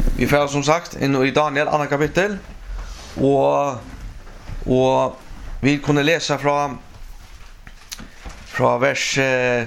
Vi får som sagt in i Daniel andra kapitel och vi kunde läsa från vers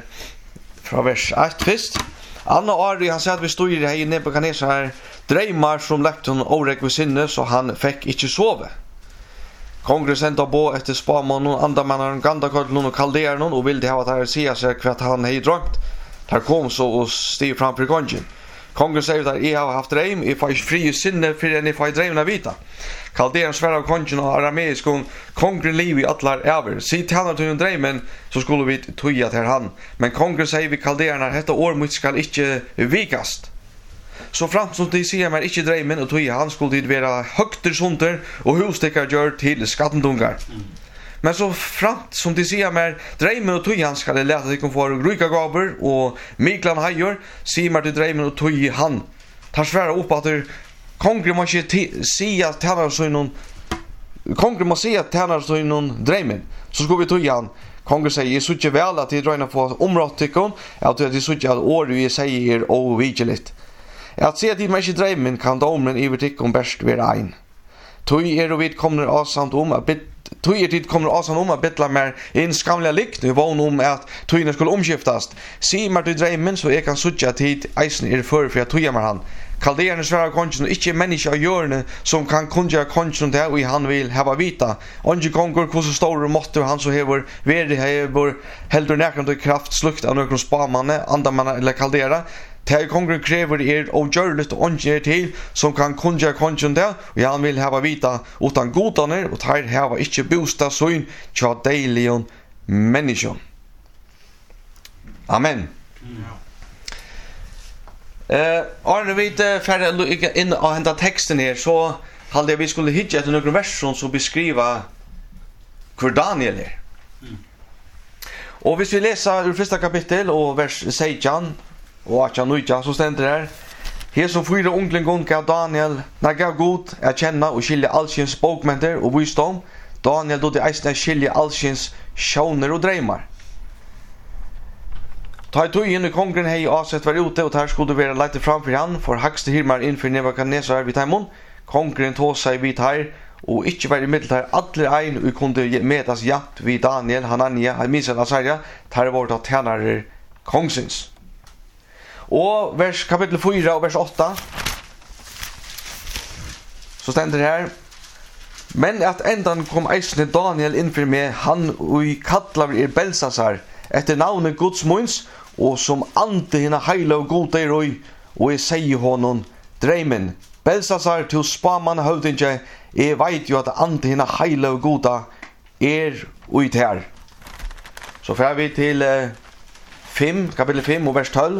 1 först. Anna Ari han sa att vi stod i det här i Nebukadnessar drömmar som lagt hon orek vid sinne så han fick inte sova. Kongen sände på efter spamannen och andamannaren gandakollen och kalderaren och ville ha att här se sig kvart han hade drömt. Där kom så och steg framför kongen. Kongen säger att jag har haft dröm, jag får fri sinne för den jag får drömna vita. Kalderaren svär av kongen och arameiskon, kongen liv i atlar över. Sitt han att hun drömmen så skulle vi toja till han. Men kongen säger vi kalderarna, detta år skall inte vikast. Så fram som de ser mig inte drömmen och toja han skulle det vara högter sunter och husstickar gör till skattendungar. Men så fram som de ser mig drömmen och toja han ska det läta att de få ryka gaver och miklan hajor ser mig till drömmen och toja han. Tar svära upp att kongen måste se att tjänar så någon kongen måste se att tjänar så någon drömmen så ska vi toja han. Kongen säger jag suger väl att det drar få områdtikon att det suger att år vi säger och vigilant. Att se att de människor drömmen kan domen i vertikon bäst vara ein. Tog och vid kommer avsamt om att bettla mer en skamliga likt nu var att togna skulle omskiftas. Se mig till drömmen så jag kan sucha tid eisen för att toga med han. Kalderarna svär kongen och inte människa görne som kan kunja kongen där och han vill ha vita. Onge kongur hur så stor måtte han så hever hever heldur näkrande kraft slukt av någon spamanne andamanna eller kaldera. Till kongen kräver och görligt och onge till som kan kunja kongen där och han vill ha vita utan godaner och tar hava inte bosta syn tja dejlion människan. Amen. Arne vet färre in och hämta texten här så hade vi skulle hitta ett några verser som beskriva hur Daniel är. Och hvis vi läser ur första kapitel och vers 16 och 18 så ständer det här. Här som fyra unglen gånga Daniel gav god att känna och skilja allsins bokmenter och visdom. Daniel då det eisne skilja allsins sjoner och drömmar. Ta i tog in i kongen hei avsett var ute och här skulle være lagt framför han for hakste hirmar inför Nebukadnessar vid taimon. Kongen tog seg vid her og ikke var i middel her alle ein og kunde medas jakt vid Daniel, Hanania, Mishael, Azaria her var det tjenere kongsins. Og vers kapitel 4 og vers 8 så stender det her. Men at endan kom eisne Daniel innför med han og i kattlaver Belsasar etter navnet Guds munns og som ante hina heila og gode roi og jeg sier honom drømmen Belsasar til spaman høvdinge jeg veit jo at ante hina heila og gode ut her. Så får vi til kapitel 5 og vers 12.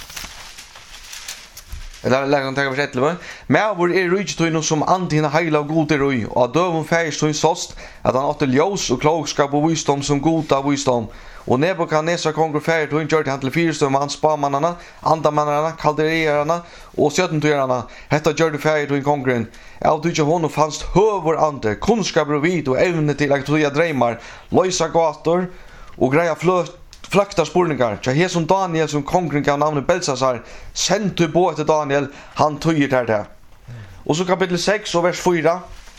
Eller lägger han vers 11. Men vår rydstøyno som ante hina heila og gode roi og døvun færstøy sost at han åtte ljós og klokskap og visdom som gode visdom. Och Nebukadnessar kongur färd och gjorde han till fyrstum hans spamannarna, andamannarna, kalderierarna och sötentyrarna. Hetta gjorde färd och kongen. Av du inte honom fanns hövor ande, kunskap och vid och evne till att toja drömmar, lösa gator och greja flakta spurningar. Så här som Daniel som kongen gav namnet Belsasar, sent du på till Daniel, han tojer där det. Och så kapitel 6 och vers 4.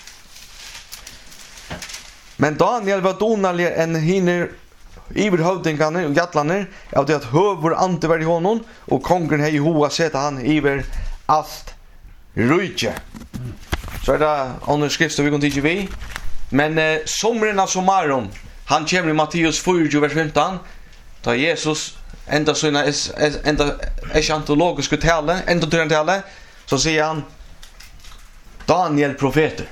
Men Daniel var donalig än hinner iver hövdingarna och gattlarna av det att hövor ante var i honom och kongen hej hoa sätta han iver allt rujtje. Så är det andra skrifter vi kan titta vi. Men somren av sommaren han kommer i Matteus 4 vers 15 da Jesus enda såna enda eskatologiska tale enda tale så säger han Daniel profeter.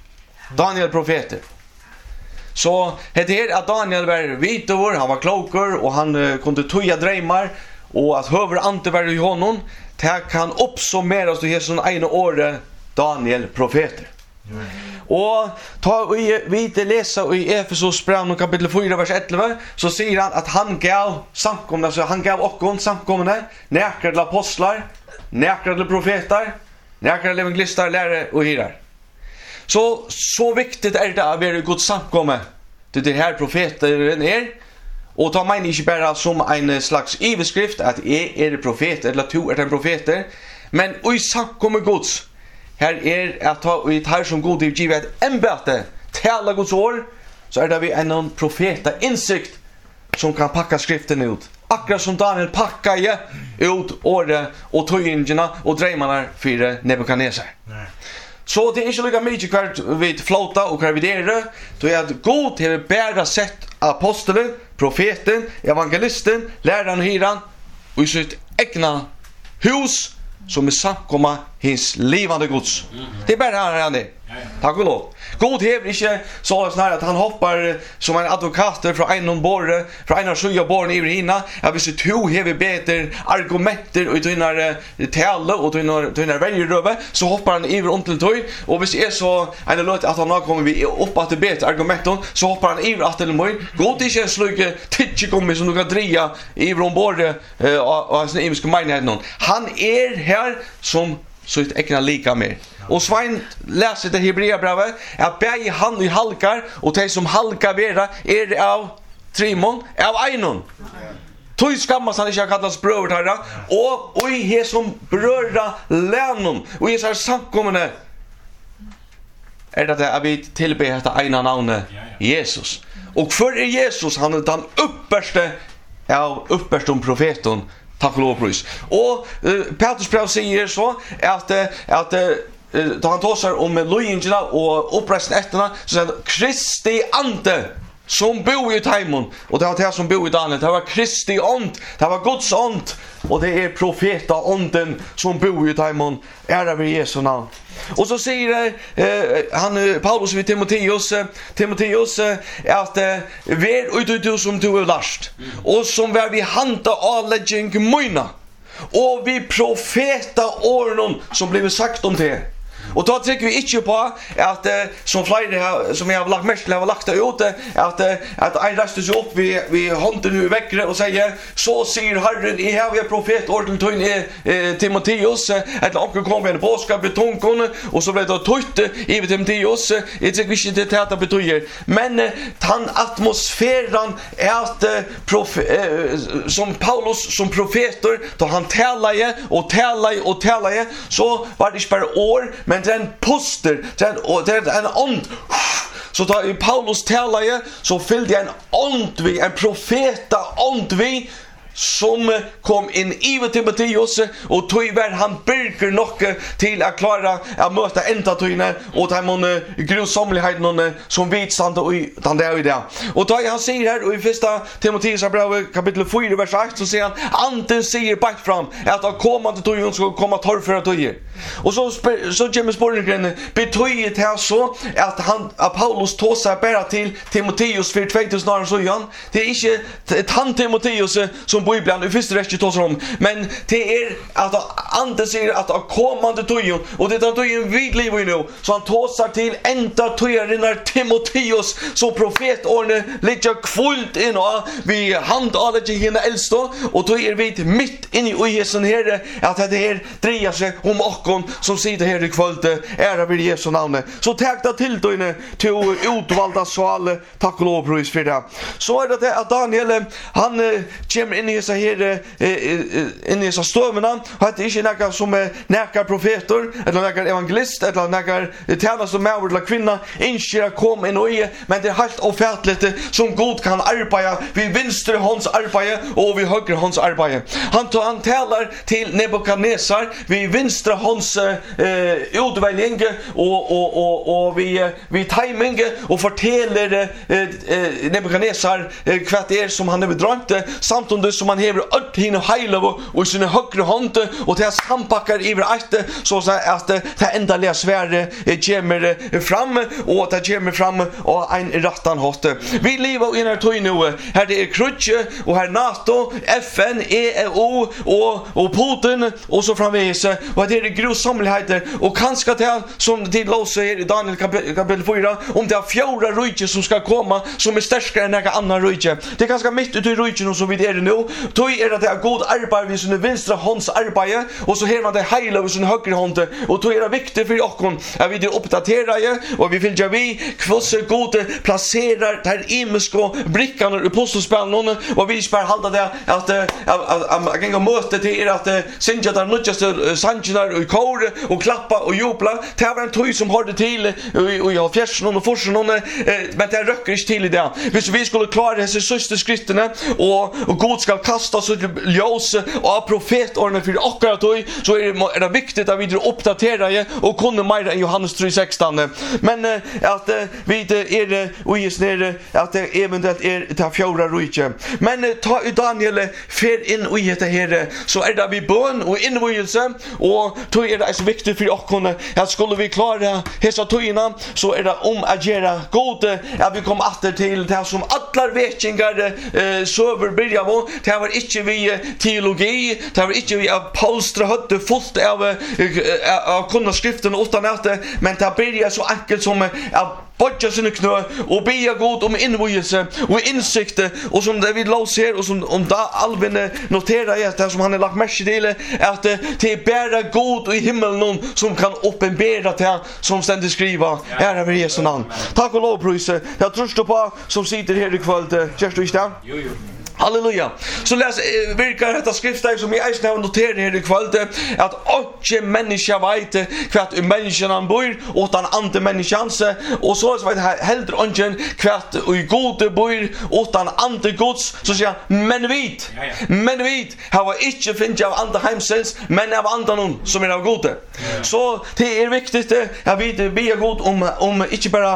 Så det är att Daniel var vitor, han var klokor och han kunde toja drömmar och att höver ante var i honom det kan uppsummeras till Jesu ena året Daniel profeter. Och ta vi det läsa i Efesos brev kapitel 4 vers 11 så säger han att han gav samkomna så han gav och samkomna näkra apostlar, näkra profeter, näkra evangelister, lärare och hirar. Så viktigt är det att vara Guds samkomme till det här profeten är. Och ta mig inte bara som en slags iveskrift att jag är profet eller du är en profeter. Men oi samkommer Guds. Här att ta vi tar som god giv ett ämbete. Tala Guds ord. Så det vi en profeta insikt som kan packa skriften ut. Akkurat som Daniel packade ut ordet och tøyingene och drömmarna för Nebukadnesar. Så det är inte lika mycket kvart vid flota och kvarvidera. Då är att God har bara sett apostelen, profeten, evangelisten, läraren och hyran och i sitt egna hus som är samkomma hins livande Guds. Det är bara här han är. Tack och lov. God hever inte så snart att han hoppar som en advokat från en borre, från en sjuja borren i hina. Jag vill se två hever bättre argumenter och tynnar tala och tynnar väljeröve så hoppar han iver om till tøy och hvis är så en låt att han har kommit vi upp att det bättre argumenten så hoppar han iver att till mig. God inte sluke titche kommer som du kan dria iver om borre och hans imiska menighet någon. Han är här som så ett egna lika med. Och Svein läser det Hebreerbrevet att bäge han i halkar och de som halkar vera är av Trimon av Einon. Tøy skammas han inte kallas bröder herra och i he som bröra länon och i så här samkommande är det att vi tillber detta ena namnet Jesus. Och för Jesus han är den upperste av upperstom profeten. Tack och lov pris. Och Petrus brev säger så att då han talar om lojingarna och uppresten efterna så säger Kristi ande som bor i Taimon och det var det som bor i Daniel. Det var Kristi ond, det var Guds ond och det är profeta onden som bor i Taimon. Ära vid Jesu namn. Och så säger han Paulus vid Timoteus att ver ut som du är last och som var vi hanta avläggning myna och vi profeta åren som blev sagt om det. Och då tycker vi inte på att som flera som jag har lagt mest har lagt ut att en rastar sig upp vi handen nu väckre och säger så säger Herren i här vi profet orden till Timoteus att onkel kom en påska betonkon och så blev det tøyte i Timoteus jag tycker inte det att betyder men han atmosfären är att som Paulus som profeter då han talade så var det inte bara år men den puster den en ond så då Paulus talade så fyllde en ond vi en profeta ond vi som kom in i Timoteus och tog var han byrker nog till att klara att möta ända tøyne och ta mon grusomligheten som vitstand och den där i det. Och då han säger här och i första Timoteus brev kapitel 4 vers 8 så säger han anden säger bak fram att av kommande tøyne ska komma torrföra tøyer. Och så kommer spårningen betyder det så att Paulus tåsar bara till Timoteus för 2000 år sedan. Det är inte han Timoteus som Bibeln i första rätt tåsar om, men det är att anden säger att av kommande tøyen och det är tøyen vid liv nu så han tåsar till ända tøyer när Timoteus som profet ordne ligger kvult in och vi hand alla henne äldste och då är vi mitt in i Jesu herre att det här drejer sig om okon som sitter här i kvällte ära vid Jesu namn. Så tackta till tøyne till utvalda sval tack och lov pris för det. Så är det att Daniel han kommer in i så här in i så stövna och det är inte några som är näka profeter eller näka evangelist eller näka tjänar som är eller kvinna inte kom in och men det är helt ofärtligt som God kan arbeta vi vinstre hans arbete och vi högre hans arbete. Han talar till Nebukadnesar vi vinstre hans utväljning och vi timing och fortäller Nebukadnesar kvart är som han har bedrömt samtidigt som han hever öll hin och heilov och sina högre hand och det sampackar iver att så att det ändliga sväre kommer fram och det kommer fram och en rattan hotte. Vi lever i en tid nu här det är krutche och här NATO, FN, EU och Putin och så framvis och det är grusomligheter och kanske det som det låser i Daniel kapitel 4 om det är fjärde rike som ska komma som är starkare än några andra rike. Det är ganska mitt ute i riken som vi är nu tog det god arbeid vid sin vinstra hånds arbeid, og så har man det heile vid sin høyre hånd, og tog det viktig for okken at vi oppdaterer, og vi finner vi hvordan gode plasserer der imiske brikkene i puslespillene, og vi spør halda det at jeg kan møte til at Sintja der nødjaste sangener i kåre, og klappa og jubla, det var en tog som hørte til i fjærsen og forsen, men det røkker ikke til i det. Hvis vi skulle klare disse søste skrittene, og God skal kaste oss ut ljøse av profetårene for akkurat tog, så det viktig at vi oppdaterer og kunne mer enn Johannes 3:16. Men at vi uges nere, at det eventuelt til fjorda rujtje. Men ta i Daniel fer inn i dette her, så det vi bøn og innvøyelse, og tog det så viktig for oss, at skulle vi klare hessa togene, så det å gjøre gode, at vi kommer atter til det som alle vetjengar søver byrja på, det var ikke vi teologi, det var ikke vi av polstra høtte fullt av kunna skriften utan at det, men det byrja så enkelt som av bodja sine knø og bia god om innvøyelse og innsikte, og som det vi lås her, og som om da Alvin noterer i det som han har lagt merke til, at det bare god i himmelen som kan oppenbera det som stendig skriva her over Jesu navn. Takk og lovprøyse. Jeg tror du på som sitter her i kveld. Kjørst du ikke det? Jo. Halleluja. Så virkar detta skriftsteg som jeg eisen har noteret her i kveld, at ikke menneska veit hva menneskene han bor, utan andre menneskjans, og så vet heller ikke hva i gode bor, utan andre gods, så sier han, men vit, har ikke finnet av andre heimsens, men av andre noen som av gode. Så det viktig at vi er god om ikke bare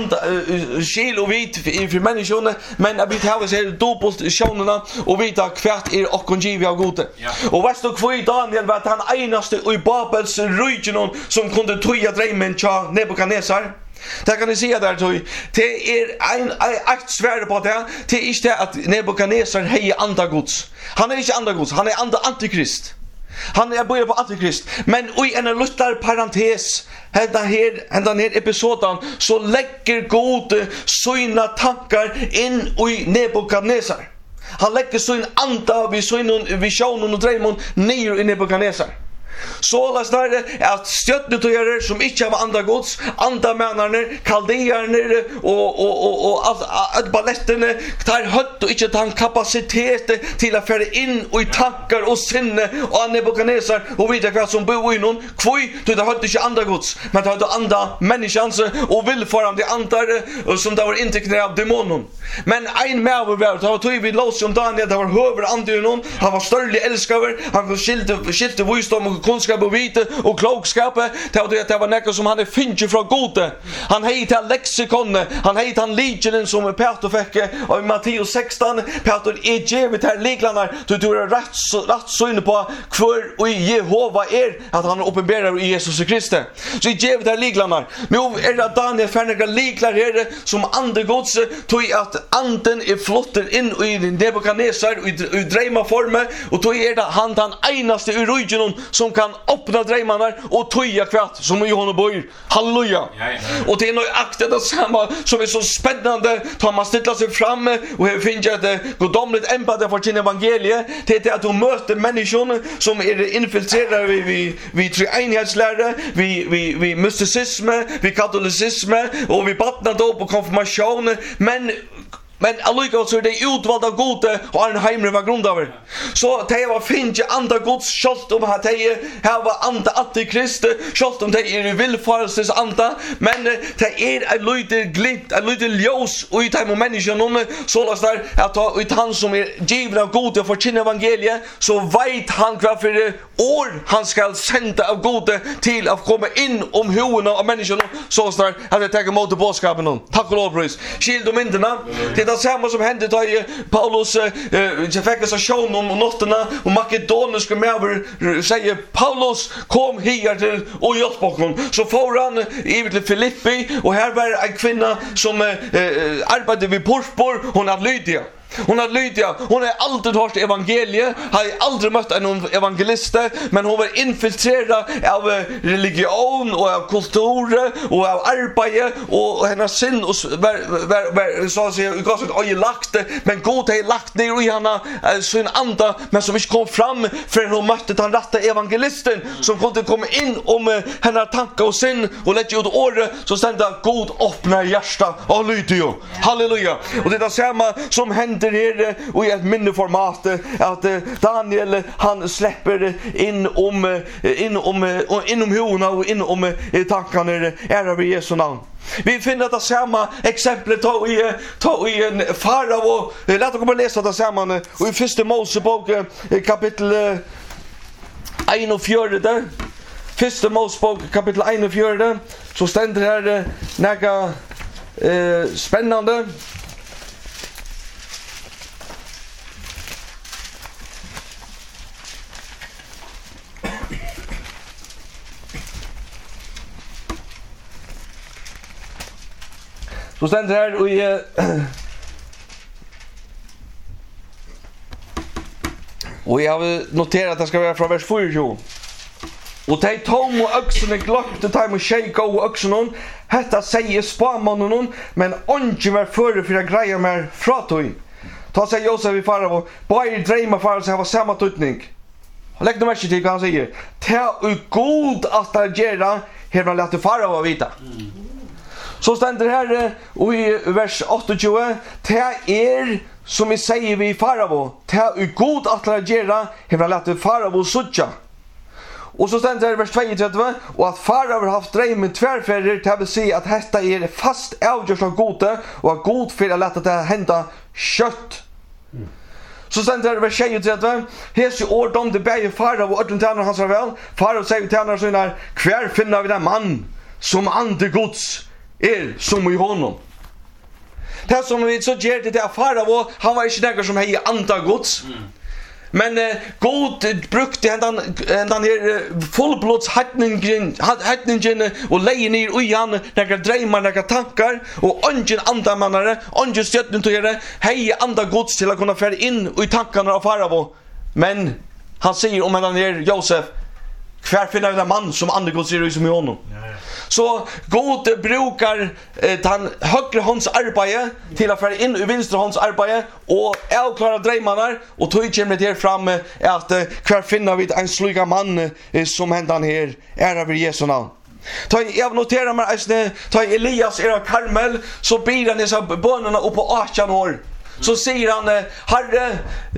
skil og vit for menneskene, men at vi har seg dobbelt og vita kvært okkon givi av gode. Og vet du hva Daniel var han einaste i Babels rujgenon som kunde tuja dreimen tja Nebukadnesar? Det kan jeg si der tog. Det ett svære på det. Det ikke det at Nebukadnesar hei andagods. Han ikke andagods, han antikrist. Han börjar på antikrist, men i en luttar parentes hendan her episoden så lägger gode sina tankar in i Nebukadnesar. Han lägger sin anda vid sin visionen och drömmen ner i Nebukadnesar. Så läsnar det att stjärnetöjare som inte har andra gods, andamänarna, kaldearna och allt balletterna tar hött och inte tar kapacitet till att föra in och i tankar och sinne och Nebukadnesar och vidare vad som bor i någon. Kvoi, du har hött inte andra gods, men du har andra människans och villfarande andare som det var intecknade av demonen. Men en med var det var tog vi lås om Daniel, det var höver i någon, han var störlig älskare, han skilte visdom och kunskap och vite och klokskap. Det var något som han finner från gode. Han hej till lexikon, han hej till legionen som Peter fick i Matteus 16. Peter ger till liklarna. Du är rätt så inne på för och Jehova att han uppenbarar i Jesus Kristus. Så ger till liklarna. Nu det Daniel färdiga liklar här som andegods tog att anden flotter in i Nebukadnesar i drömmaform och tog det han enaste i regionen som kan öppna drömmarna och toja kvart som i honom bor. Halleluja. Och det nog aktet det samma som är så spännande tar man ställa sig fram och finner att godomligt empati för sin evangelie till att du möter människor som är infiltrerade vid treenighetslära, vid mysticism, vid katolicism och vid badnadop och konfirmation, men allikevel så det utvalda gode og en heimre var grund av. Så det var finnes andre gods, selv om at det var andre antikrist, selv om det i villfarelses anda, men det en lite glimt, en lite ljós ut av menneskene, så la oss der at ut han som given av gode for sin evangelie, så vet han hva for år han skal sende av gode til å komme inn om hoene av menneskene, så la oss der at jeg tenker mot bådskapen nå. Takk og lovpris. Skild om myndene, det det samma som hände då Paulus fick en sjön om notterna och makedoniska mäver säger Paulus kom hit till och hjälp honom. Så får han över till Filippi och här var en kvinna som arbetade vid Porspor, hon hade Lydia. Hon har Lydia, hon har aldrig hört evangeliet, har aldrig mött en evangelist, men hon var infiltrerad av religion och av kultur och av arbete och hennes sinn och så att säga gav ett öje lagt, men God har lagt ner i henne sin anda, men som inte kom fram förrän hon mötte den rätta evangelisten som kunde komma in om hennes tankar och sinn och lägga ut året, så stände God öppna hjärta av Lydia. Halleluja. Och det är det samma som händer här och i ett minneformat att Daniel han släpper inom hona och inom tankarna ära vid Jesu namn. Vi finner det samma exemplet ta i en farao. Låt oss läsa det samman och i första Mosebok kapitel 41. Första Mosebok kapitel 41 så ständer här några spännande. Så ständer här och jag har noterat att det ska vara från vers 4. Och de tom och öxen glöpte dem och shake och öxen. Hetta säger spamannen, men onge var före för att greja mer fratoj. Ta sig Josef i farao, bara drömma farao så har samma tutning. Lägg det märke till vad han säger. Ta god att göra, här man låter farao vita. Så ständer här och i vers 28, ta som vi säger vi farao, ta god att göra, här man låter farao sucha. Och så ständer det i vers 32, och att farao har haft drömmen tvärfärger, det vill säga att detta fast avgörs av gode, och att god för att låta det hända kött. Så ständer det i vers 33, hes i år de bäger farao och ödlen tjänar hans väl. Farao säger till tjänar sådana, kvar finner vi den man som ande gods som i honom. Det som vi så gör det att farao, han var inte någon som hej anda gods. Men God brukte den här fullblods hattningen och lägger ner i han några drömmar, några tankar och ingen andamannare, ingen stöttningstagare, hej anda gods till att kunna föra in i tankarna av farao. Men han säger om den här Josef, kvar finner den man som ande gods som i honom. Så God brukar den högre hands arbete till att föra in i vänstra hands arbete och avklara drömmarna, och tog kommer det fram att kvar finner vi en sluga man som händan här ära vid Jesu namn. Jag noterar mig att ta Elias av Karmel, så ber han dessa bönerna upp på 18 år. Så säger han, Herre,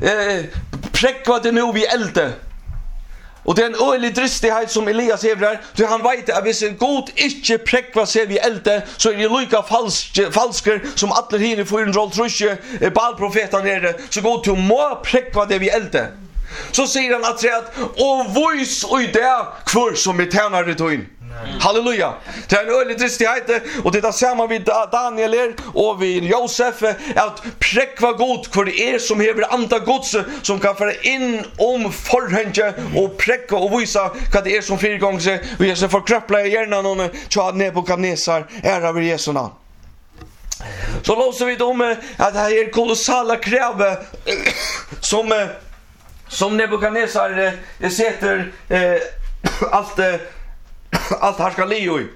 präckva det nu vid elde. Och det är en ölig dristighet som Elias hävdar, så han vet att hvis God inte präckvar sig vid elde, så är det lika falsker som alla hinner får en roll trusche Baal-profetan nere, så God till må präckva det vid elde. Så säger han att och voice och det kvar som vi tjänar det in. Halleluja. Det är en ölig dristighet, och det är samma vid Daniel och vid Josef, att präckva god för det som hever anda gods som kan föra in om förhänge och präckva och visa vad det är som fyrgång sig, och Jesus får kröppla i hjärnan och tja Nebukadnesar ära vid Jesu namn. Så låser vi om att det här är kolossala krav som Nebukadnesar sätter allt här ska leo i.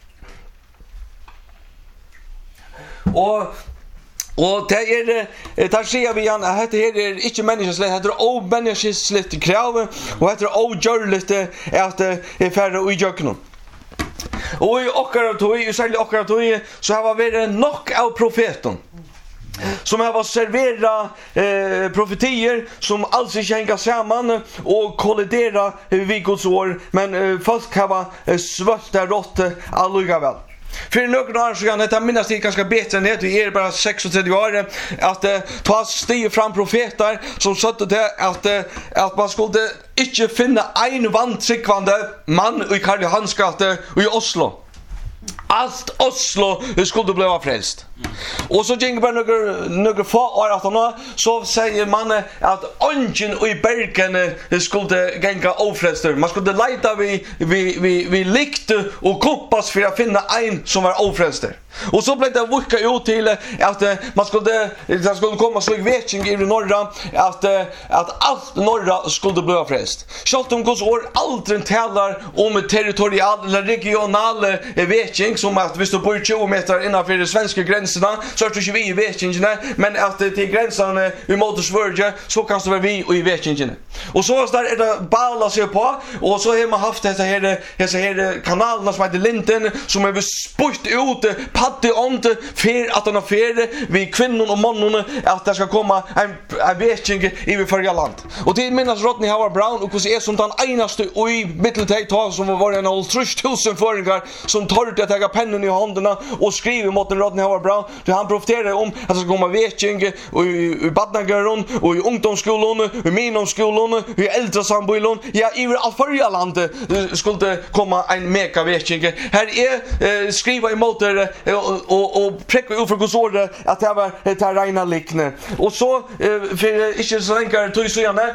Och där ser vi igen att det här är inte människoslätt, det är omänniskoslätt krav, och det är ogörligt att färre och i jöknen. Och i särskilt åkara så har vi varit nog av profeten som har serverat profetier som alls inte hänger samman och kollidera vid Guds år, men folk har svårt där rått alluga väl. För några år så kan det minnas det ganska bättre än det. Vi är bara 36 år att ta steg fram profeter som satte det att man skulle inte finna en vantryckvande man i Karl Johansgate i Oslo. allt Oslo skulle bli frälst. Och så gick bara några få år att nå så säger man att ungen i Bergen skulle gänga ofrälster. Man skulle leta vi likte och kompass för att finna en som var ofrälster. Och så blev det vuxka ut till att man skulle komma så i vetching i norra att allt norra skulle bli frälst. Självt om Guds ord aldrig talar om territorial eller regional vetching som att hvis du bor 20 meter innanför de svenska gränserna så är det inte vi i vetchingen men att till gränsen i mot Sverige så kan det vara vi i vetchingen. Och så där är det balla sig på och så har man haft dessa här kanalerna som heter Linten som är spurt ut patte ont för att de affärer vi kvinnor och männen att det ska komma en vetching i förra land. Och det minnas Rodney Howard Brown och hur är som den enaste i mitteltag som var en 3000 föringar som tar att ta pennan i händerna och skriver mot Rodney Howard Brown. Då han profeterar om att det ska komma vetching i badnagörn och i ungdomsskolan, i minomskolan, i äldresambojlon. Ja, i förra landet skulle komma en mega vetching. Här är skriva emot det och präcka ut för Guds ord att det var ett rena likne. Och så för inte så länge tog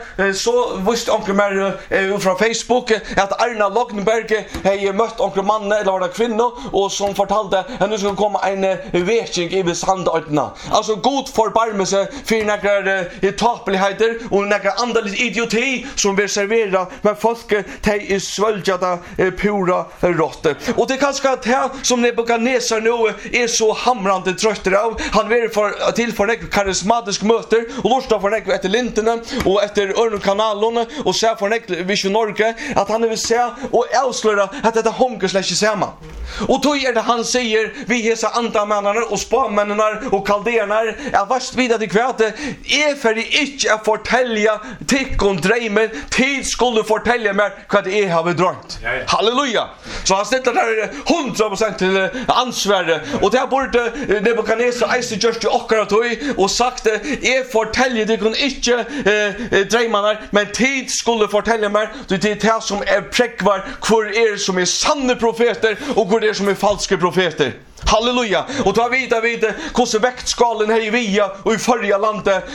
så visste onkel mer från Facebook att Arna Loggenberg har mött onkel man eller var det kvinna och som fortalte att nu ska komma en vetching i Sandötna. Alltså god förbarmelse för några tapeligheter och några andligt idioti som vill servera men folk är svöljade pura råttor. Och det kanske att här som Nebukadnesar nu är så hamrande trötter av. Han vill till för en karismatisk möter och lustar för en efter linterna och efter örnkanalen och ser för en Vision Norge att han vill se och avslöja att det hungersläcker samman. Och då är det han säger vi hesa andamännarna och spåmännarna och kalderna är vart vidare till kvart är för inte att fortälja tick och drömmer tid skulle fortälja mig vad det är har vi drömt. Halleluja. Så han ställer där 100% till ansvar och det borde Nebukadnesar Isaac just och sagt är fortälja det kun inte drömmarna men tid skulle fortälja mig det är det som är präckvar hur som är sanna profeter och hur som är falska profeter. Halleluja. Och då vet hur väktskalen här i Via och i förra landet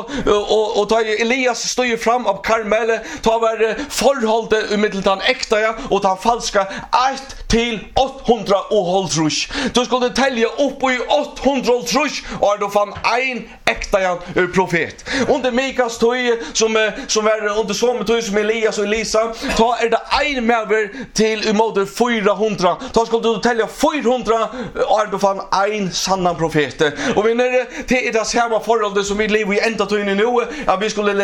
och då Elias står ju fram av Karmel tar var förhållet i mitteltan äkta och han falska 1 till 800 och hålltrush. Då skulle det tälja upp i 800 trush och då fann en äkta profet. Under Mikas tog som är under som tog som Elias och Elisa ta är det en mer till i moder 400. Då skulle du tälja 400 och då fann en sanna profet. Och vi när det är det samma förhållande som vi lever i ända till nu att vi skulle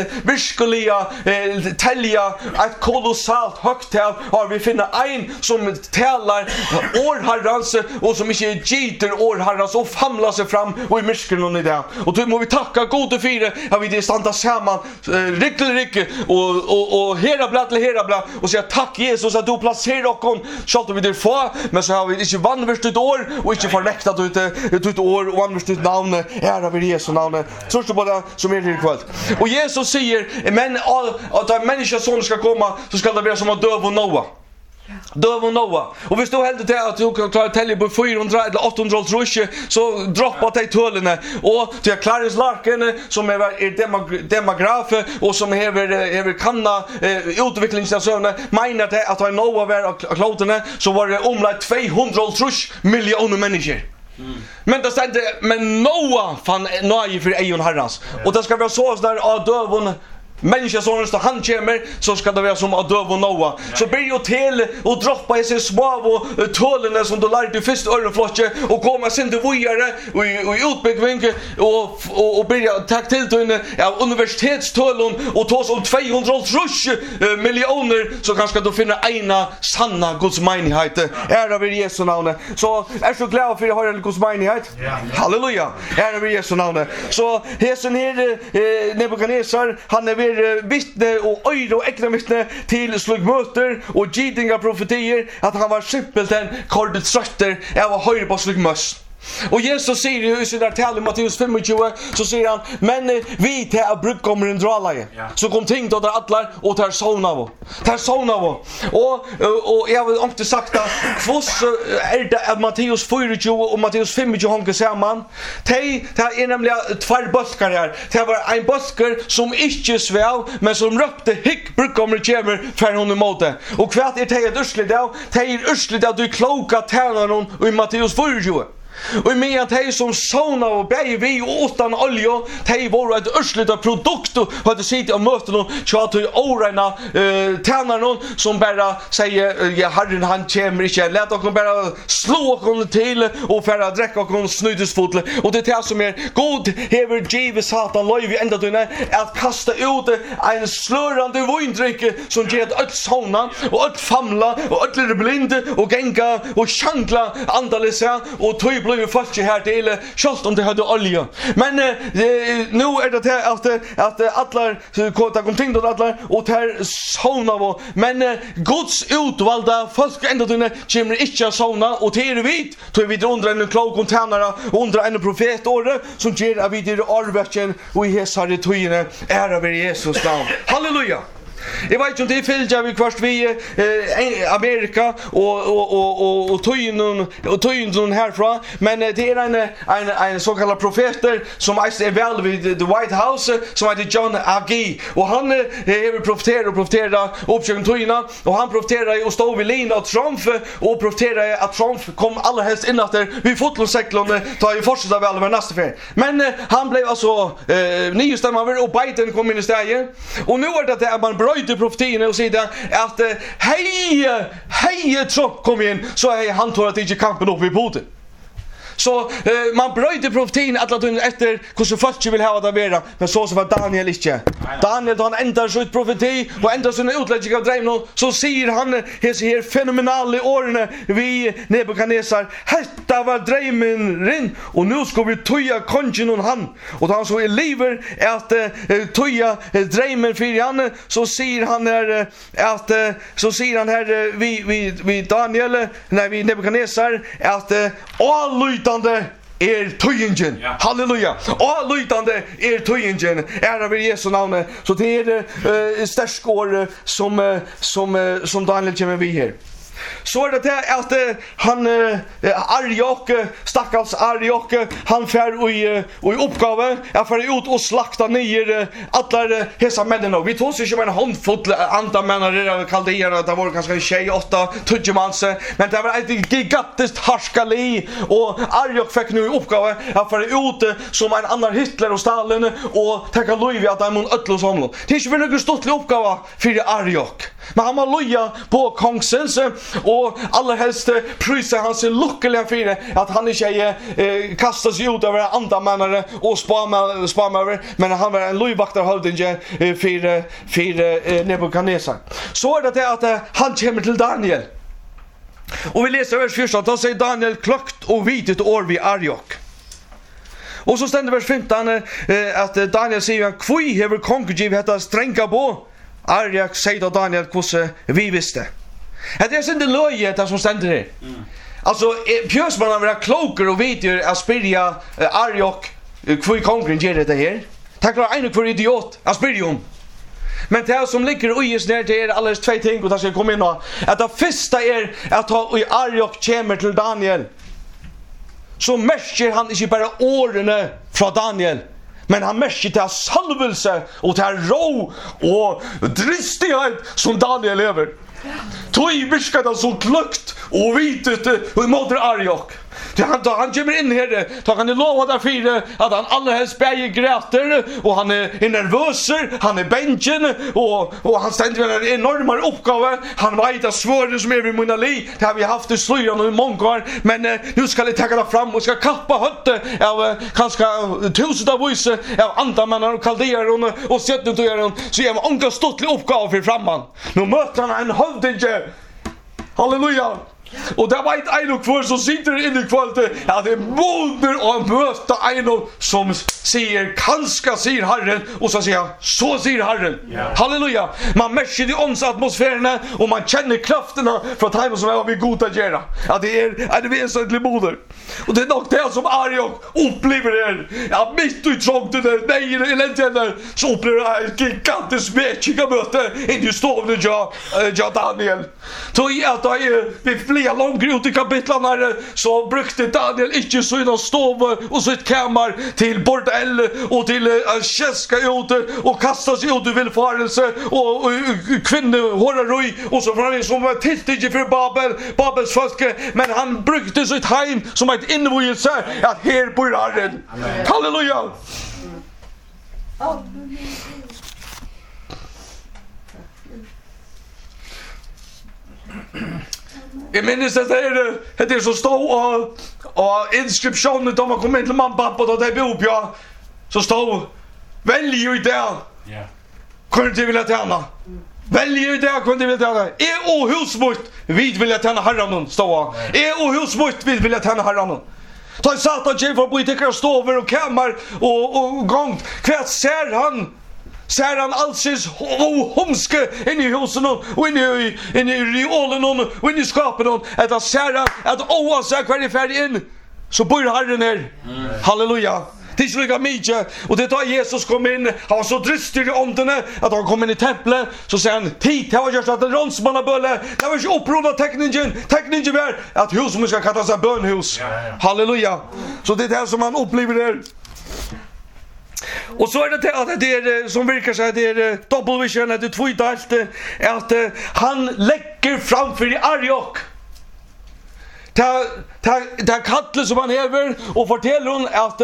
tälja ett kolossalt högt tal har vi finna en som talar årharrans och som inte giter årharrans och famlar sig fram och i myskren i det. Och då må vi tacka gode fyra att vi det standa samman riktigt och hera blad och säga tack Jesus att du placerar oss så vi det få men så har vi inte vanvärst ett år och inte förnektat ut år och vanvärst ett namn ära vid Jesu namn. Tror du på det som är det kväll. Och Jesus säger men att en människa som ska komma så ska det vara som att döv och Noa. Döv och Noa. Och hvis du heldur til at du kan klare tälja på 400 eller 800 trusje så droppa de tölene och till Clarence Larkin som är demograf och som hever kanna utvecklingsstationen menar det att Noa var av klotene så var det omlagt 200 miljoner människor. Men det stod men Noa fann nöje för egen herrans. Och det ska vara så där av dövon människa som när han kommer så ska det vara som att döv och Noa. Så blir ju till och droppa i sig små och tölene som du lärde i första örnflottet och komma sen till vujare och i utbyggning och börja tack till universitetstölon och ta som 200 miljoner så kanske du finna ena sanna Guds menighet. Ära vid Jesu namn. Så är så glad för att höra Guds menighet. Halleluja. Ära vid Jesu namn. Så hesen här Nebukadnesar han är vittne och öjre och äkta vittne till slugmöter och gidinga profetier att han var simpelthen kordet trötter av att höra på slugmöss. Och Jesus säger i sin där tal i Matteus 25 så säger han men vi till att brudgommen drar så kom ting då där allar och tar sonavo. Och jag har inte sagt att kvos är det att Matteus 24 och Matteus 25 hänger samman. Det är nämligen två buskar här. Det var en buskar som inte sväv men som röpte hick brudgommen kommer för hon emot det. Och kvart är det ett ursligt av. Det är ursligt att du kloka tärnar hon i Matteus 24. Och med att de som såna och bäg vi utan olja, de var ett ursligt produkt och hade sitt och mötte någon så att orena tjänar någon som bara säger ja herren han kommer inte låt oss bara slå oss till och för dricka oss snudesfotle och det är som är god hever give satan lov ända då att kasta ut en slörande vindrink som ger ett såna och ett famla och ett blinde och gänga och chankla andalesa och blev folk här till schalt om det hade olja. Men nu är det att allar kota kom ting då allar och där sauna var men Guds utvalda folk ända då kommer inte sauna och det är vit då vi under en klok containera under en profetår som ger av vid arveken och i hesare tojne är över Jesus namn. Halleluja. Jag vet inte ifall vi kvart vi Amerika och tojnen härifrån men det är en så kallad profeter som är väl vid the White House som heter John Agee och han är profetera uppsöken tojna och han profeterar och står vid linjen av Trump och profeterar att Trump kom allra helst in efter vi fotbollscykeln tar ju fortsätta väl över nästa fel men han blev alltså nio stämmar och Biden kom in i stället och nu är det att man bröjde profetierna och säger att hej Trump kom in så är han tror att inte kampen upp vid Putin. Så man bröjde profetin alla tiden efter hur folk vill ha det vara men så var Daniel inte. Daniel han ändrar sitt profeti och ändrar sin utläggning av drömmen så säger han här fenomenala åren vi Nebukadnessar detta var drömmen och nu ska vi toja kongen och han och han så är lever att toja drömmen för han så säger han här att så säger han här vi Daniel när vi Nebukadnessar att all tojingen. Halleluja. Och lydande tojingen. Ära vid Jesu namn. Så det är stärskår som Daniel kommer vid här. Så är det att han Arjok, stackars Arjok, han fär i uppgave att fara ut och slakta ner alla dessa männen. Vi tog sig inte med en handfull andra männer kalderna, det var kanske 28 tudjemans, men det var ett gigantiskt harskali och Arjok fick nu i uppgave att fara ut som en annan Hitler och Stalin och täcka lov att de ötlos omlåt. Det är inte någon stort uppgave för Arjok. Men han var loja på kongsens och allra helst prysar han sig lyckliga för att han inte kastas ut över andra männare och spamma över men han var en lojvaktarhövdinge för Nebukadnessar. Så är det att han kommer till Daniel. Och vi läser vers 14, då säger Daniel klockt och vitigt år vid Arjok. Och så ständer vers 15 att Daniel säger kvui hever kongegiv hetta stränga på Arjok säger då Daniel hur vi visste. Det är inte löje det som ständer här. Alltså pjösman har varit klokare och vet att spyrja Arjok kvui kongen ger det här. Tack vare en kvar idiot att spyrja om. Men det som ligger i oss ner det är alldeles två ting och det ska komma in och att det första är att ha i Arjok kommer till Daniel. Så märker han inte bara åren från Daniel. Men han märker till salvelse och till ro och dristighet som Daniel lever. Tog viskade så klökt och vitet och moder Arjok. Han kommer in här, då kan det lova därför att han allra helst bäger gräter och han är nervös, han är bänken och han ständer med en enorm uppgave. Han vet att svåren som är vid mina liv, det har vi haft i slöjan i många år, men nu ska jag ta det fram och ska kappa hötte av kanske tusentals av andra människor och kalderar och sätter till er så är man en ståtlig uppgave för framman. Nu möter han en hövdinge. Halleluja. Och det var ett en kvar som sitter inne i kvalitet. Ja, det moder och möta en som säger kanske säger Herren och så säger så säger Herren. Halleluja. Man märker de ånds atmosfärerna och man känner krafterna från timern som är vi god att göra. Ja, det är det väsentliga moder. Och det är nog det som Ariok upplever det. Ja, mitt i trångt det där. Nej, eländiga så upplever jag ett gigantiskt mäkiga möte in i stående ja Daniel. Så i att vi fler långt ut i kapitlarna så brukte Daniel inte så in och stov och så ett kammar till bordell och till käska ut och kasta sig ut i villfarelse och kvinnor och så från som var tilltid för Babels folk, men han brukte sitt hem som ett invågelse att här bor Herren. Halleluja. Jag minns att det är så stod och inskriptionen då man kom in till mamma pappa då det bor på så stod välj ju där. Ja. Kunde du vilja tjäna? Välj ju där kunde du vilja tjäna. Är o husmot vid vill jag tjäna Herren stå. Är o husmot vid vill jag tjäna Herren. Ta satan tjej för att stover och kammar och gångt. Kvart ser han allsins homske in i husen och in i riolen och in i skapen att han ser han att oavsett kvar är färdig in så bor Herren här. Halleluja. Det är så lika mycket. Och det tar Jesus kom in. Han var så drystig i åndene att han kom in i templet. Så säger han, tid har gjort att en rånsmannabölle. Det var inte upprona tekningen var att huset ska kalla sig bönhus. Halleluja. Så det är det som han upplever där. Och så är det att det är som verkar så här det är dubbelvision att det tvådelt att han lägger framför i Ariok. Ta kattle som han häver och fortäller hon att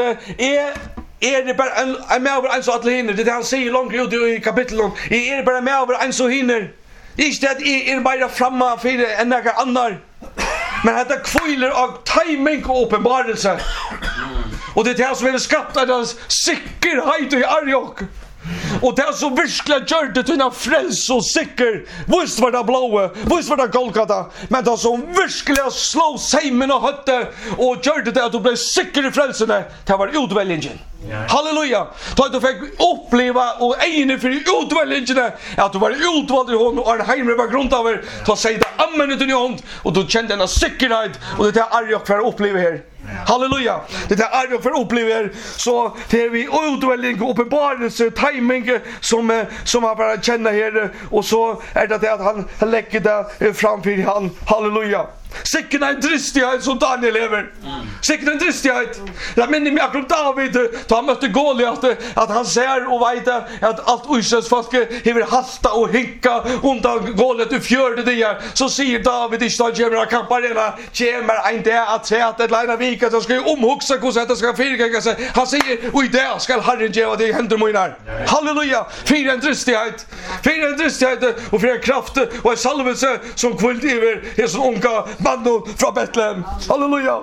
är det bara en med över en så att hinner det han säger långt ut i kapitlet är det bara med över en så hinner inte att är bara framme för en några annan men att det kviler av timing och uppenbarelse. Och det är det som är skapt av deras säkerhet i Ariok. Och det som virkelig gör det till en fräls och säker. Visst var det blåa, visst var det Golgata. Men det som virkelig slå seimen och hötte och gör det att du blev säker i frälsene. Det var utväljningen. Halleluja. Då du fick uppleva och ene för utväljningen att du var utvald i hon och en heimre var grund av er. Då säger det amen i din hånd och du kände en säkerhet och det är Ariok för att uppleva här. Halleluja. Det är Ariok för att uppleva här. Så det är vi utväljning och uppenbarelse timing som han bara känner här och så är det att han lägger det framför han. Halleluja. Sicken en dristighet som Daniel lever. Sicken en dristighet. Jag minns mig om David då han mötte Goliat att han ser och vet att allt Israels folk hever hasta och hinka undan Goliat i fjörde det så säger David i stad gemra kamparena gemar inte att säga att det lina vika så ska ju omhuxa hur det ska firka sig. Han säger och det ska Herren ge det händer moinar. Halleluja. För en dristighet. Och för en kraft och en salvelse som kvällt över är så unga mannen från Betlehem. Halleluja.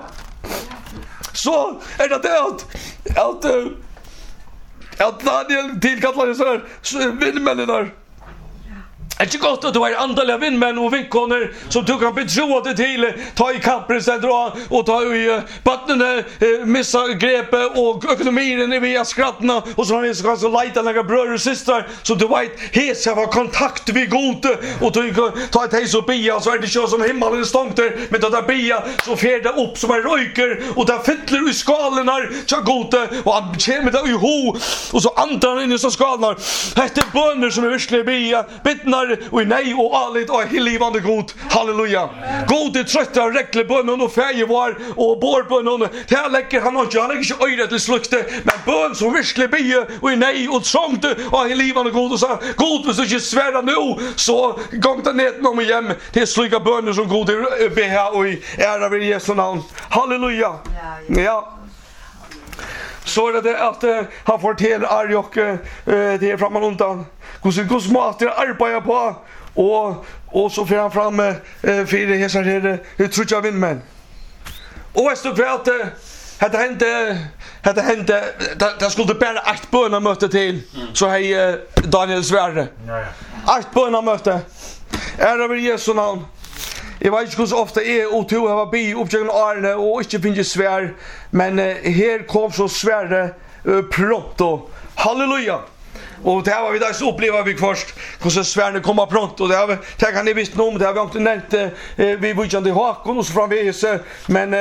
Så är det att Daniel tillkallar så här vindmännen där. Det är inte gott att du har andaliga vindmän och vinkoner som du kan betro dig till ta i kampen och ta i vattnen missa grepet och ekonomin via skratterna och så har vi så lejta några bröder och systrar så du vet hes har kontakt vid god och du ta ett hejs och bia så är det så som himmelen stångter men då där bia så fjärda upp som en röjker och där fyller i skalenar så god och han kommer där i ho och så antar han in i så skalenar det är bönder som är verkligen bia bittnar och nej och allt och helivande god. Halleluja. God är trött av räcklebönnen och färgevar och bårbönnen. Det här lägger han inte. Han lägger inte öra till slukte. Men bön som verkligen bia och nej och trångt och helivande god. Och så god hvis du inte svära nu så gång det ner om igen till sluka bönnen som god är beha och i ära vid Jesu namn. Halleluja. Ja. Så är det att han får till Ariok det är framan undan. Hur smått arbetar på och så får han fram för det här tror jag vindmän. Och vet du vad det hände det skulle bara ett bönamöte till så hej Daniel Sverre. Ett bönamöte. Ära vid Jesu namn. Jeg vet ikke hvordan ofte og to har vært oppgjøkken Arne og ikke finner svær, men her kom så svære pronto. Halleluja! Og det var vi da så oppleva vi først hvordan sværne kommer pronto. Det kan jeg visst noe om, det har vi ikke nevnt vi bygger til Håkon og så framvis, men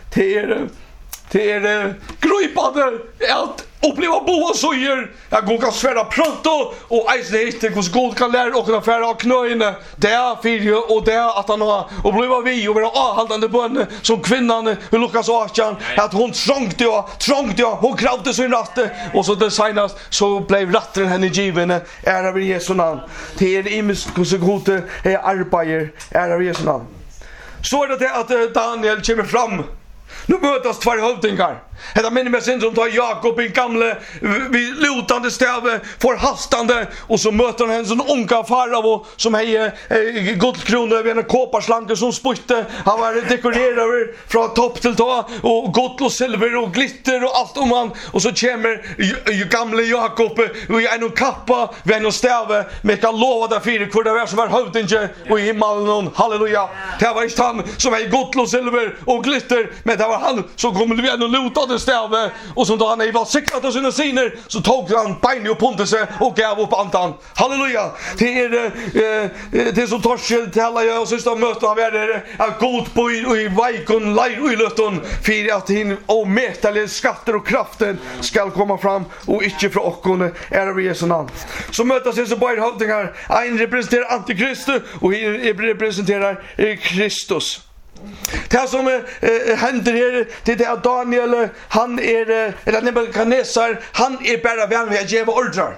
det grøypande at oppleva boa søyer at god kan svære pronto og eisen etter hvordan god kan lære å kunne fære av knøyene det fyrir og det at han har oppleva vi og være avhaldende bønne som kvinnan Lukas 18 at hun trångte hun kravde sin ratte og så det senast så ble ratteren henne givende ære ved Jesu navn til imisk hvordan god arbeider ære ved Jesu navn så det at Daniel kommer fram nu mötas två hövdingar. Det minner mig syndrom tar Jakob en gamle vid lutande stäve för hastande och så möter han en sån unga farao som hej guldkrona över en kopparslanke som sputte. Han var dekorerad från topp till tå och guld och silver och glitter och allt om han och så kommer gamle Jakob och en kappa vid en stäve med kan lova där fyra för det var som var hövdinge och i himmelen halleluja. Det var inte han som är guld och silver och glitter men det var han som kom vid en lutande stäve och som då han var siktat av sina syner så tog han bein och ponte sig och gav upp andan. Halleluja. Det som Torskjell talar jag och sista möte han var där av god på i vajkon leir i löfton för att hin omätliga skatter och kraften ska komma fram och inte från okkone är vi Jesu namn. Så mötas det så bara hövdingar en representerar antikristus och en representerar Kristus. Det som händer här det är att Daniel han eller Nebukadnessar han bara vän med att ge ordrar.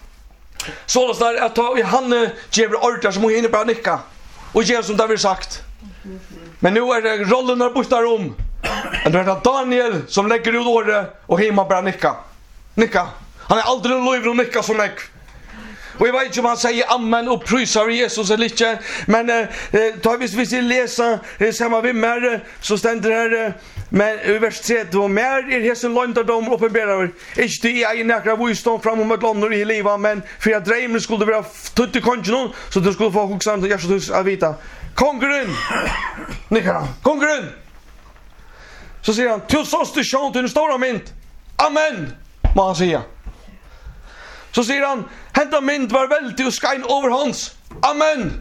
Så där att han ger ordrar som hinner bara nicka och ge som det vi sagt. Men nu är det rollerna borta om. Det är Daniel som lägger ut ordet och hemma bara nicka. Han är aldrig lov att nicka som nicka. Och jag vet inte om han säger amen och prysar Jesus eller inte. Men hvis vi läser samma vimmer så ständer det här men i vers 3 och mer hesen låndardom uppenbarar inte det är några visdom fram om att landa i livet men för att drömmen skulle vara tutt i kongen så du skulle få huxa till Jesus att vita. Konkurren. Konkurren. Så säger han till sås du sjön till den stora mynd. Amen. Må han säga. Så säger han, hända mynd var väldigt och skein över hans. Amen.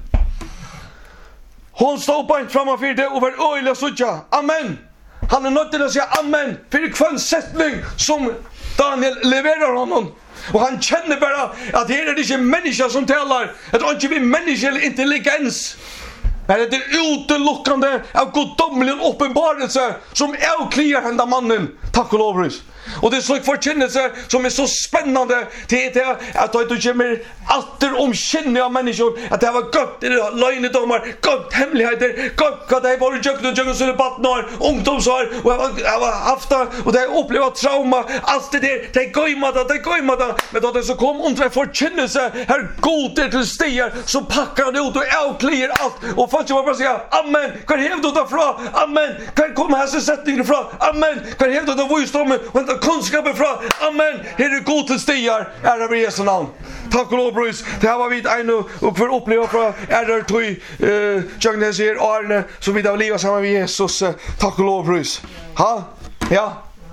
Hon stod på en framför det och var öjliga suttja. Amen. Han är nöjd att säga amen för kvann sättning som Daniel levererar honom. Och han känner bara att här är det inte människa som talar. Att det inte är människa intelligens. Men det är uteluckande av goddomlig uppenbarelse som avkliar hända mannen. Tack och lovrus. Och det är så förkännelse som är så spännande till att du kommer åter omkänning av människor att det var gott lögnedomar, gott hemligheter, gott att det var jökna så debattnar, ungdomsår och jag var haft och det upplevt trauma, allt det där, det går men då det så kom under förkännelse här god är till stigar så packar han ut och avkliar allt och folk bara säga amen, kan hävda det från amen, kan komma här så sättningen från amen, kan hävda det visdom och kunskapen från amen här är god till stigar ära vid Jesu namn tack och lov brus det här var vi en och för uppleva från ära tog Jögnes här Arne som vi där liva samman med Jesus tack och lov brus ja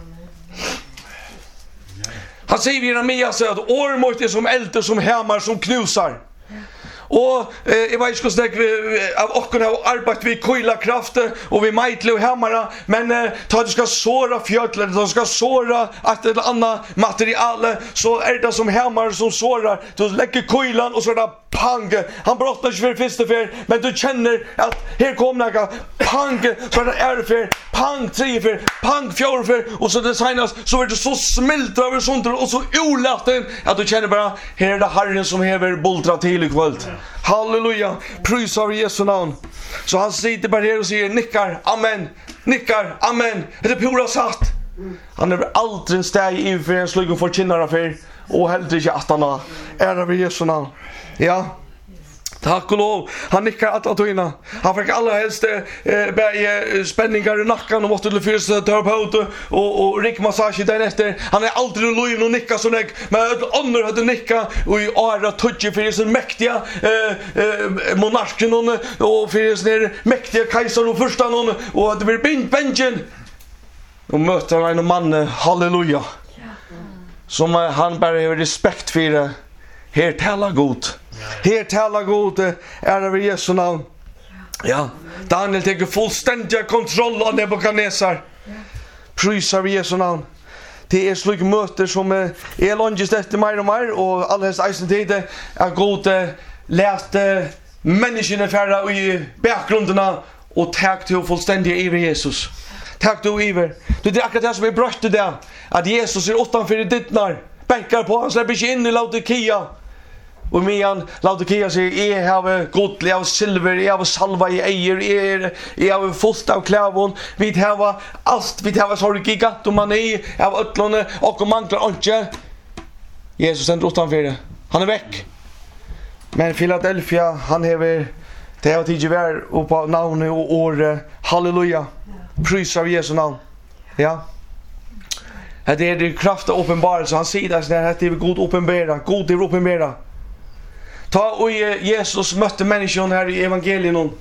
han säger i Jeremias att ormot är som eld som hämmar som knusar. Och jag vet inte hur av åkken har arbetat vid kojla kraft och vid majtle och hämmare men ta du ska såra fjörtlar du ska såra att ett annat material så är det som hämmare som sårar du lägger kojlan och så där pang han brottnar inte för första för men du känner att här kommer några pang så är det för pang 3 för pang 4 för och så det senast så är det så smält över sånt och så olaten att du känner bara här är det Herren som häver bultra till ikväll. Halleluja, prisar Jesu namn. Så han sitter bara här och säger nickar, amen. Det är pura satt. Han är aldrig en steg i för en slugg och får kinnare för och heller inte att han är vid Jesu namn. Ja, Tack och lov. Han nickar att toina. Han fick alla helst spänningar i nacken och måste till fysioterapeut och rickmassage där efter. Han är aldrig lojal och nickar så näck. Men andra hade nicka och i ara touch för sin mäktiga monarken och för sin mäktiga kejsaren och första någon och det blir benchen. Och möter en man, halleluja. Som han bara har respekt för. Her tala god. Her tala god är över Jesu namn. Ja, Daniel tar fullständig kontroll av Nebukadnessar. Prisar vi Jesu namn. Det är slik möter som är långest efter mer och mer och alldeles eisen tid är god lärt människorna färra i bakgrunderna och tack till fullständiga över Jesus. Tack du Iver. Det är akkurat det som är bröst där. Att Jesus är utanför dittnar. Bänkar på, han släpper inte in i Laodikea. Och medan Laodikea säger, jag har gott, jag har silver, jag har salva i eier, jag har fullt av klävon. Vi har allt, vi har sorg gigat och mani, jag har ötlåne och manglar inte. Jesus är utanför det. Han är väck. Men Philadelphia, han har det har tidigare och på namn och år. Halleluja. Prisar Jesu namn. Ja. Det är det kraft av uppenbarelse. Han säger där att det är god uppenbara. God är uppenbara. Ta och Jesus mötte människan här i evangelien.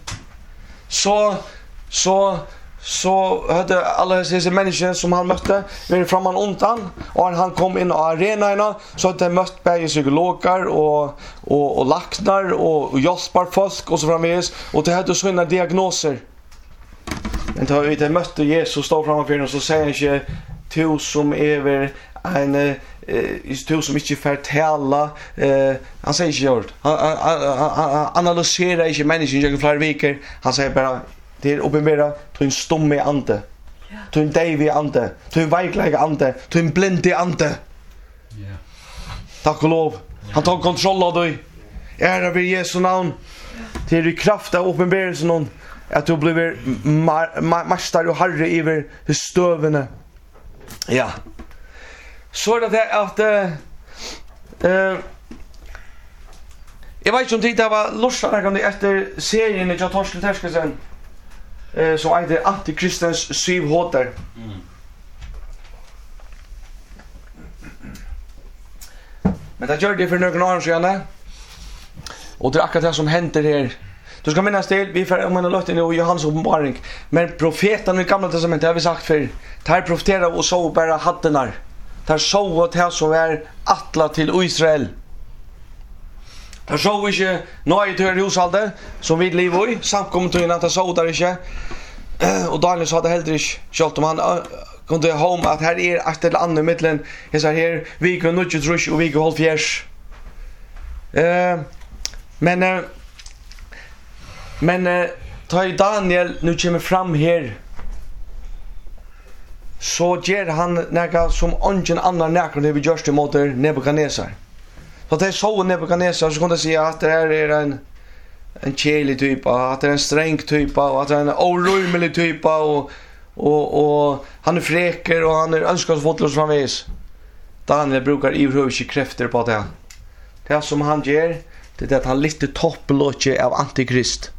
Så hade alla dessa människor som han mötte varit framan undan. Och när han kom in på arenorna så hade han mött både psykologer och lacknar och hjälpar folk och så framvis. Och det hade sådana diagnoser. Men då vi mötte Jesus stå framför oss så säger han inte to som över en to som inte förtälla han säger inte gjort. Han analyserar inte människan i flera veckor. Han säger bara det är uppenbara till en stomme ande. Till en döv ande, till en veiklig ande, till en blind ande. Ja. Tack och lov. Han tar kontroll av dig. Ära vid Jesu namn. Till i kraft av uppenbarelsen att du blir mästare och herre över stövene. Ja. Så är det att jag vet inte om det var lustan efter serien i Torsten Terskesen som heter Antikristens 7 hotar. Men det gör det för några år sedan. Och det är akkurat det som händer här. Du ska minnas till, vi får om en löt i Johannes uppenbaring. Men profeterna i gamla testamentet har vi sagt för. Där profeterar och så bara hattenar. Där så att det som är attla till Israel. Där så inte nöje till Jerusalem som vi lever i. Samkommet till att det så där inte. Och Daniel sa det heller inte. Självt om han kunde home att här är ett eller annat mittlen. Jag säger här, vi kan inte trus och vi kan hålla fjärs. Men ta i Daniel nu kommer fram här så ger han något som ingen annan näkron det vi görs till mot Nebukadnessar. Så det är så Nebukadnessar så kan jag säga att det är en kärlig typ, att det är en sträng typ och att det är en orumlig typ och han är fräker och han är önskansfotlos framvis. Daniel brukar ivråka kräfter på det. Det som han ger det är att han lyfter topplåtje av Antikrist.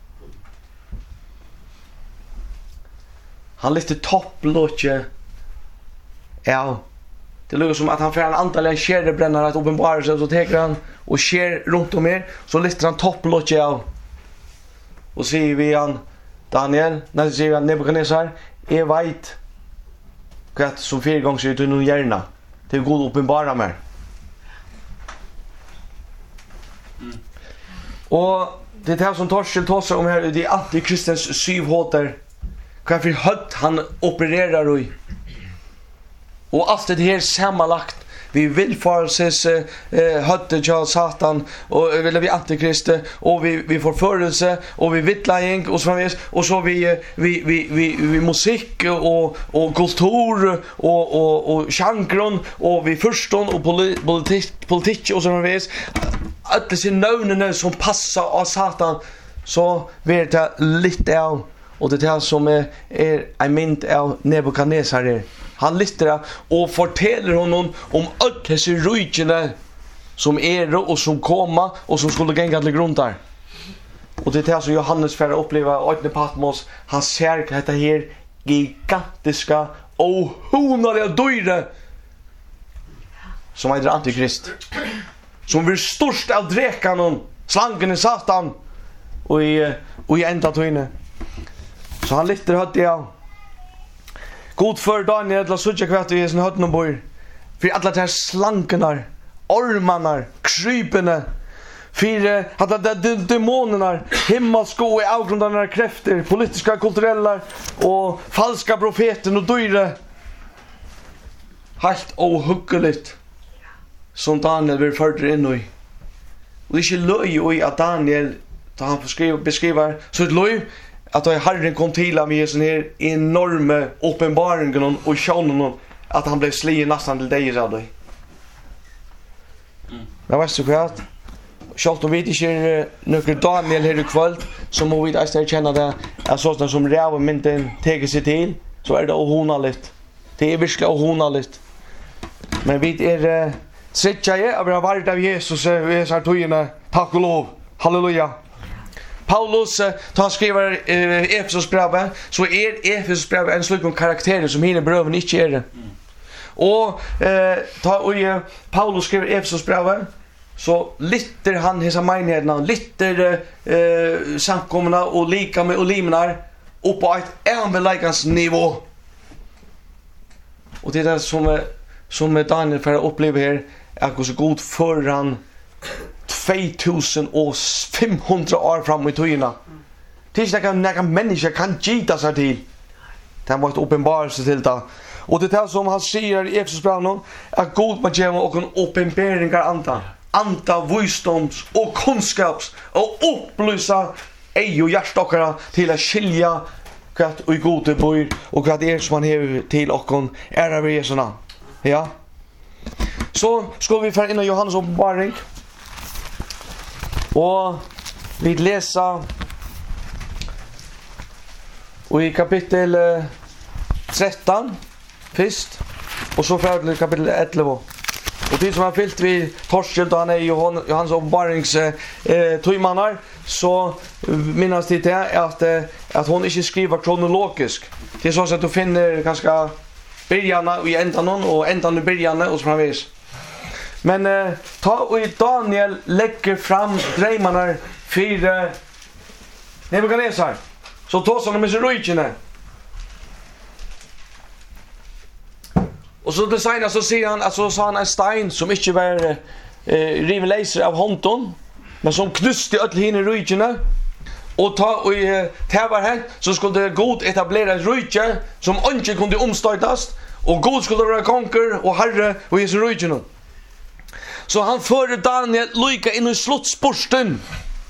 Han lyfter topplåtje av det lukar som att han får en antal kärrebrännare att uppenbara sig så teker han och kär runt om er så lyfter han topplåtje av och säger vi han Daniel, när det säger han Nebukadnessar jag vet att som 4 gånger ser ut i någon hjärna det är god uppenbara mer. Och det här som Torsten tåsar om här det är Antikristens 7 hotar. Varför hött han opererar i. Och allt det här sammanlagt vi villfarelses hötte till Satan och eller vi Antikrist och vi får förelse och vi vittlaying och så framvis och så vi musik och kultur och chankron och vi förstånd och politik och så framvis att det är nöjnerna som passar av Satan så vet det lite av och det här som är en mynd av Nebukadnessar han lyfter och fortäller honom om allt dessa rykene som är och som komma och som skulle gänga till grund där. Och det är så Johannes för att uppleva öppna Patmos. Han ser detta här gigantiska och honaliga dyre som heter Antikrist. Som blir störst av dräkan, slangen i Satan och i enda tøyne. Så han lyfter høtt ja. God för Daniel la sucha kvart i sin høtt no bor. För alla de här slankarna, ormarna, krypene, för alla de demonerna, himmelska och avgrundarna krafter, politiska, kulturella och falska profeter och dyre. Helt ohuggeligt som Daniel vill förder in i. Och det är inte löj i att Daniel, då han beskriver så ett löj att Herren kom till av med sån här enorma uppenbaringen och sjönen att han blev slien nästan till dig av dig. Men vad så kvart? Schalt om vi inte några Daniel här i kväll så må vi att känna det är sådana som rävmynten tar sig till så är det ohonaligt. Det är verkligen ohonaligt. Men vi är tretja av vara vart av Jesus är så tojna. Tack och lov. Halleluja. Paulus tar skriver Efesosbrevet så är Efesosbrevet en slut på karaktärer som hinner bröven inte är det. Och Paulus skriver Efesosbrevet så litter han hesa menigheterna, litter samkomna och lika med olimnar upp på ett ämbelagans nivå. Och det är det som Daniel får uppleva här är så god förran 2500 år fram i tøyna. Det är några människor kan gita sig till. Det var ett uppenbarelse till det. Och det är som han säger i Efesosbrevet att God man ger och en uppenbarelse anta visdoms och kunskaps och upplysa ej och hjärtstockara till att skilja kvart och gode bor och kvart som han har till och ära vid Jesu namn. Ja. Så ska vi föra in i Johannes uppenbaring. Och vi läser och i kapitel 13 först och så fram till kapitel 11. Och det som har fyllt vi Torskild då han är Johannes uppenbarings tøymannar så minnas det att hon inte skriver kronologiskt. Det är så att du finner ganska börjarna i ändan och ändan i början och så framvis. Men ta och Daniel lägger fram drömmarna för Nebukadnessar. Så tar som med rojkene. Och så designar så ser han alltså så han en stein som inte var riven laser av honton men som knuste öll hinne rojkene. Och ta och tävar här så skulle God etablera ett rojke som inte kunde omstartas och God skulle vara konkur och herre och Jesu rojkene. Så han förde Daniel lika in i slottsporsten.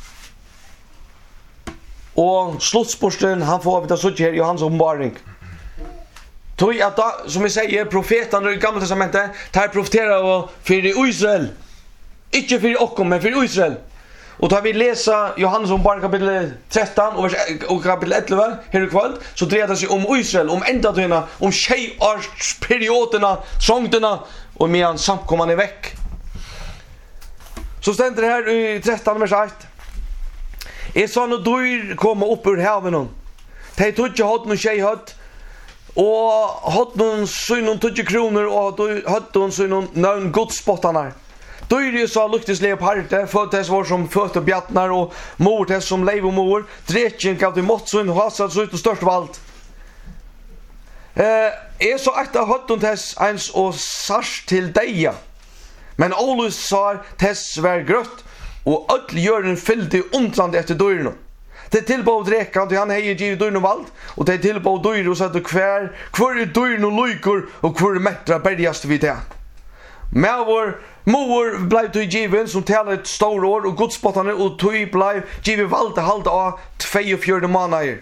Och slottsporsten han får vita så här i Johannes uppenbaring. Tog att som vi säger profeterna i Gamla testamentet tar profeterar för Israel. Inte för oss men för Israel. Och då vi läsa Johannes uppenbaring kapitel 13 och kapitel 11 här i kväll så drejer det sig om Israel, om ändatöna, om tjejårsperioderna, sångderna och medan samkomman är väck. Så ständer det här i 13 vers 1. Jag sa när dyr komma upp ur haven. De tog inte hatt någon tjejhatt. Och hatt någon synon 20 kronor och hatt någon synon nön godspottarna. Dyr sa luktes leoparde, föddes var som fötter bjattnar och mor tess som lev och mor. Drätjen gav till måttsyn och hasad så ut och störst av allt. Jag sa att hatt någon tess ens och sars till deja. Men Olus sa tess var grött och öll jörden fyllde undrande efter dörren. Det tillbad räkan till han hejer givet dörren vald och det tillbad dörren och satt kvar är dörren och lykor och kvar mättra bergast vid det. Men vår mor blev till given som talar ett stor år och godspottarna och tog blev givet vald att halda av 42 månader.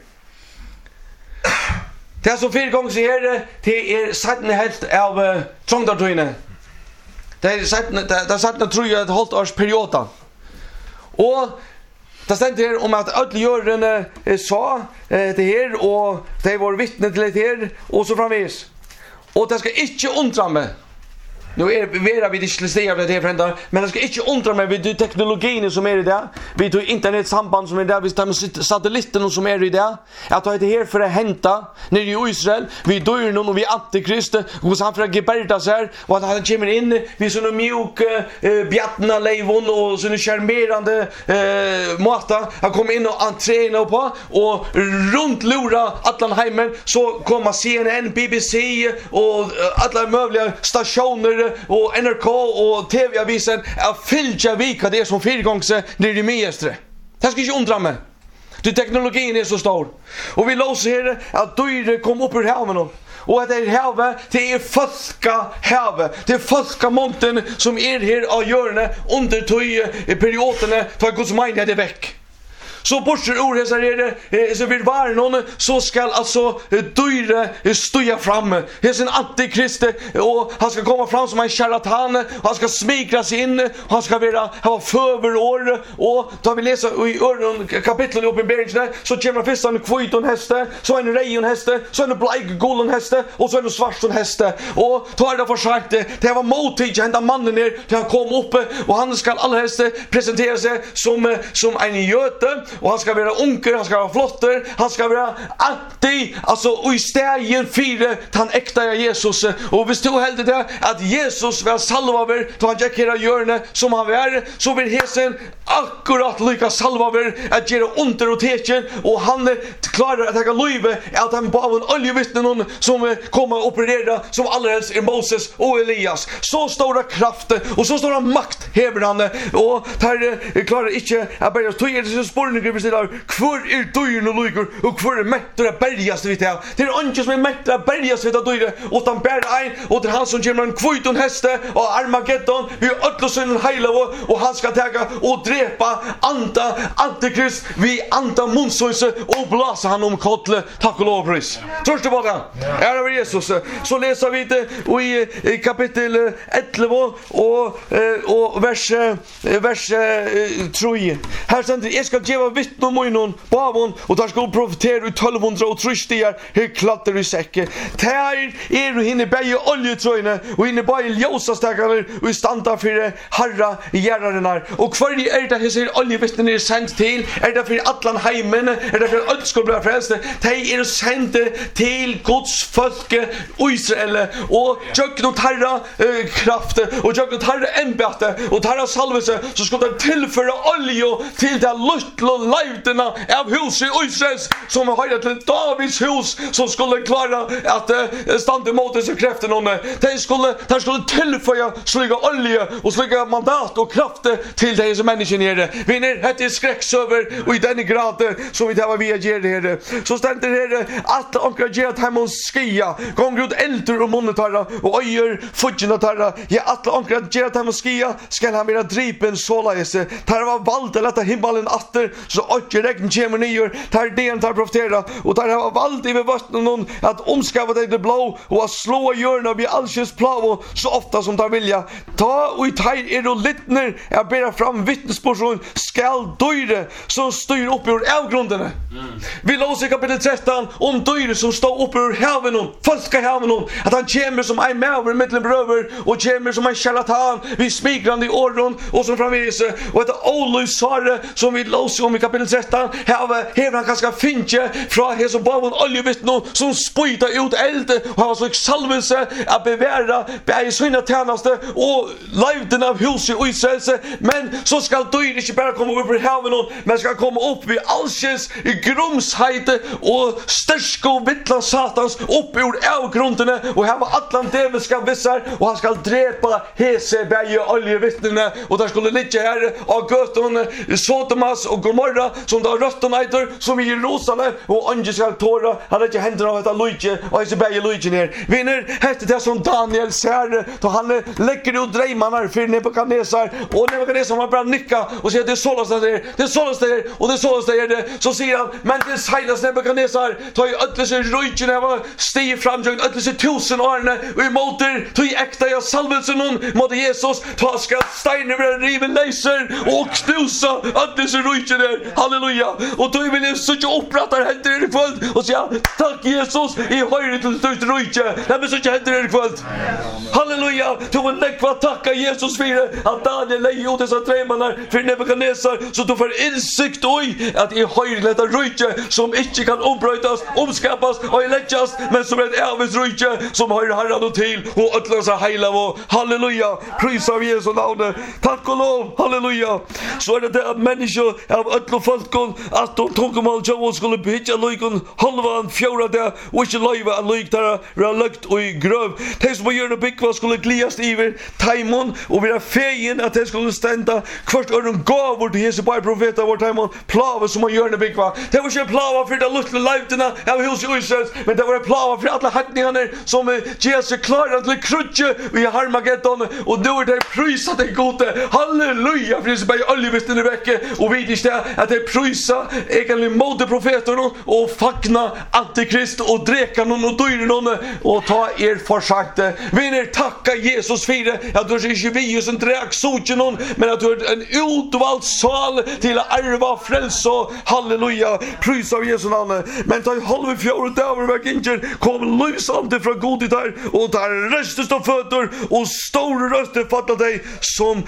Det som 4 gånger säger det är sattne helt av trångdartöjne. Det är sattne tror jag ett halvt års perioden. Och det stämde här om att öll jörden sa det här och det var vittne till det här och så framvis. Och det ska inte undra mig. nu vera vi disklesterar det frända, men jag ska inte undra mig vid teknologin som är i det. Vi tog internetsamband som är där, vi tar satelliten som är i det. Att ta det här för att hämta nere i Israel, vi dör någon och vi antikrist och så han för att geberta sig här och att han kommer in vi såna mjuk bjattna levon och såna charmerande mata. Han kommer in och entréna på och runt lura Atlanheimen så kommer CNN, BBC och alla möjliga stationer och NRK och TV-avisen är fyllda vika det som fyrgångse nere i Miestre. Det ska inte undra mig. Det teknologin är så stor. Och vi låser här att dyre kom upp ur haven och att det är havet, det är folka havet. Det är folka monten som är här av hjörne under perioderna för Guds mind är det väck. Så bortser ord här så vill vara någon så ska alltså dyre stöja fram. Det är sin antikrist och han ska komma fram som en charlatan. Han ska smikra sig in och han ska ha förverår och då vi läser i kapitlet i uppenbarelsen så kommer först en kviton häste, så en rejon häste, så en blekgulden häste och så en svarton häste och då är det försagt det var motigt hända mannen ner till han kom upp och han ska allhelst presentera sig som en göte. Och han ska vara onker, han ska vara flotter, han ska vara anti, alltså i stegen fyra han äkta Jesus. Och vi stod helt det att Jesus var salvaver då han gick hela hjörne som han var, så vill hesen akkurat lika salvaver att göra under och tecken och han klarar att ta löve att han bara en oljevittne någon som kommer operera som alldeles är Moses och Elias. Så stora krafter och så stora makt häver han och tar klarar inte att börja ta spårning vi säger kvar är döjen och lyger och kvar är mäktiga bergas vid det. Det är inte som är mäktiga bergas vid det utan bär ein och det är han som kommer en kviton häste och Armageddon vi ötlosen hela och han ska ta och drepa antikrist vi anta munsöse och blåsa han om kotle tack och lov pris. Tror du på det? Ja, det var Jesus. Så läser vi det i kapitel 11 och vers 3. Här står det jag ska ge vittne om någon bavon och där ska profetera i 1200 och tröstigar hur klatter i säcke. Där är du hinner bäge oljetröjne och hinner bara ljósastakar och standa för harra gärarna. Och för det är det här säger oljevittnen är sänt till är det för Atlanheimen är det för att ska bli frälst. De är sänt till Guds folk Israel och jag och tarra kraft och jag och tarra ämbete och tarra salvelse så ska de tillföra olja till det luttla levderna av huset i Israels som har höjt till Davids hus som skulle klara att standa emot dessa kraften om de skulle tillföra sliga olja och sliga mandat och kraft till de som människor nere. Vi är det skräcksöver och i den grad som vi tar via ger det så ständer det att onkel ger att hemon skia gånger ut eldur och monetarra och öjer fudgen att tarra ja att onkel ger att hemon skia ska han vara dripen sålaese tar var vald att låta himmelen atter så åker regn kommer nyer tar den tar profetera och tar var vald i vattnet någon att omskava det blå och att slå hjörna vid allsens plavo så ofta som tar vilja ta och i taj är då littner jag ber fram vittnesbörd skall döjre som styr upp ur avgrunderna. Vi låser kapitel 13 om döjre som står upp ur haven falska haven att han kommer som en mäver mellan bröder och kommer som en charlatan vid smigrande i åren och som framvis och ett olösare som vi låser om i kapitel 13 här han kanske finche från här som bara en oljevittne som spytar ut eld och har så salvelse att bevara i sina tjänster och levden av huset och Israels men så ska döjre inte bara komma upp ur haven men ska komma upp vid allsens grumsheit och störska och vittla satans upp ur avgrunderna och här var atlanteviska vissar och han ska drepa hese bäge oljevittnena och där skulle ligga här av götton Sodomas och Gomorra som där röttonajter som i Jerusalem och angel Tora hade inte händerna av detta lujge och hese bäge lujge ner vinner hette det som Daniel ser då han lägger ut drejmanar för Nebukadnesar och Nebukadnesar var bara nicka och säger det är sålast där det är sålast där och det är sålast där så säger han men det sägs Nebukadnesar tar ju ödlese rujgen av stig framjön ödlese 1000 år och emot tog äkta jag salvelsen mot Jesus ta ska steiner bli riven läser och knusa ödlese rujgen halleluja. Och då vill jag så upprätta händer i kväll och säga tack Jesus i höjre till störst rike. Det blir så händer i kväll. Halleluja. Du vill nekva tacka Jesus för att Daniel lejer ut dessa trämannar för Nebukadnessar så du får insikt i att i höjre detta rike som inte kan ombrötas, omskapas och läggas men som är ett evigt rike som har Herren och till och ötlar sig hela och halleluja. Pris av Jesu namn. Tack och lov. Halleluja. Så är det att människor av ötlar folkon att de tungomål Joel skulle byta lygon halvan fjorda där och inte löjva att lyk där var lagt och i gröv. Det som gör det byggva skulle glias iver taimon och vara fegen att det skulle stända kvart öron gåvor till Jesu bara profeta vår taimon plava som man gör det byggva. Det var inte plava för det lutna lajvterna av hos Israels men det var plava för alla hattningarna som Jesus klarar till krutje i Harmageddon och då är det prysat det gode. Halleluja! För det är bara oljevisten i veckan och vid det att det prysar egentligen modeprofeterna och fackna antikrist och dreka någon och dyra någon och ta försakte. Vinner tacka Jesus för det. Att du inte vi som dräck sochen någon men att du är en utvald sal till att ärva frälsa. Halleluja! Prys av Jesu namn. Men ta i halv fjord över vägen kom lysande från godet där och där röstes de fötter och stora röster fattar dig som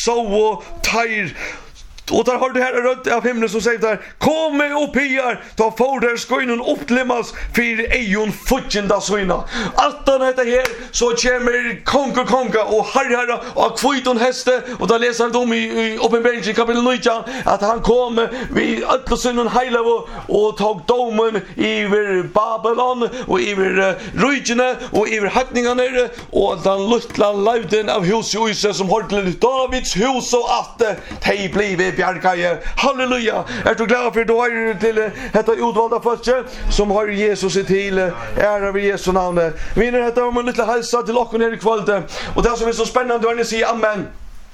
så tajr. Och där har det här rött av himlen som säger där kom med och piar ta för där skoinen upplimmas för ejon futjenda svina att han heter här så kommer konka och herra och kviton häste och där läser de i Uppenbarelsen kapitel 9 att han kom vid Atlasen hela och tog domen över Babylon och över rujorna och över hattningarna och den lutla levden av huset som har till Davids hus och att det blev bjärkaje. Halleluja. Är du glad för då är till detta utvalda folket som har Jesus i till ära vid Jesu namn. Vinner detta om en liten hälsa till och ner i kväll. Och det som är så spännande är att säga amen.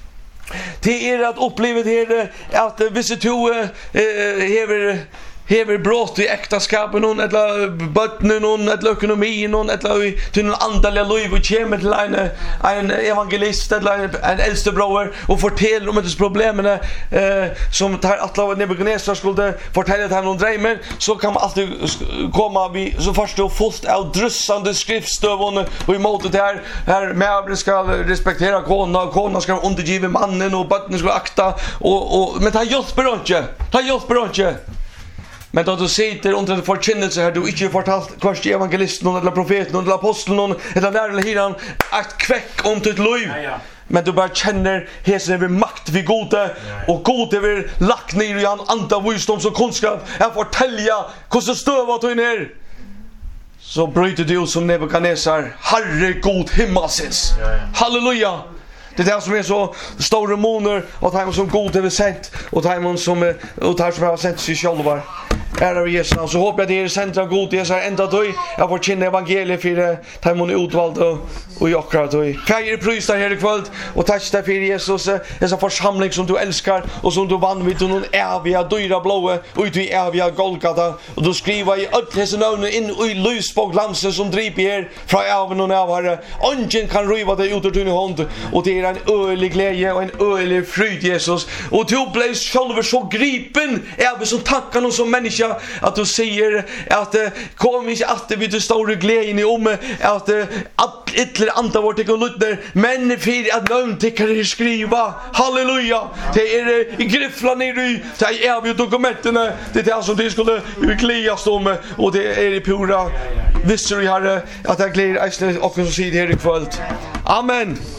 Det är att uppleva det att vissa två hever brott i äktaskapen någon eller bottnen någon eller ekonomin någon eller till någon andliga liv och kommer till en evangelist eller en äldste bror och fortäller om det problemen som tar att lova Nebukadnessar skulle fortälla till någon drömmer så kan man alltid komma vi så först och fullt av dryssande skriftstövon och emot det här med ska respektera kona ska undergiva mannen och bottnen ska akta och men det hjälper inte. Men då du sitter under en förkynnelse här, du inte fortalt kvart evangelisten eller profeten eller aposteln eller läraren eller hiran att kväck om ditt liv. Men du bara känner hesen över makt vid gode och god över lagt ner i en anda visdom som kunskap att fortälja hur stövat du ner. Så bryter du som Nebukadnessar, Herre god himmelsens. Halleluja! Det är det som är så stora måner och det som god över sent och det som har sent sig själva. Ära vid Jesu namn. Så hoppas jag det är centra god det är ända då jag får känna evangeliet för det tar man utvald och jakra då. Färger prisa här ikväll och tack dig för Jesus dessa församling som du älskar och som du vann vid någon eviga dyra blåa ut i eviga Golgata och du skriver i ödlese namn in i lysbok lamsen som driver er från även och närvaro. Ingen kan riva dig ut ur din hand och det är en ölig glädje och en ölig fryd Jesus och du blev själv så gripen även som tackar någon som människa att du säger att kom inte att vi du stora glädjen i om att ytterligare antal vårt ekonomer men för att löntäckare skriva halleluja det är i griffla ner i det är vi dokumenten det är det som det skulle glädjas om och det är i pura visser i herre att jag glädjer och som säger det här i kväll amen.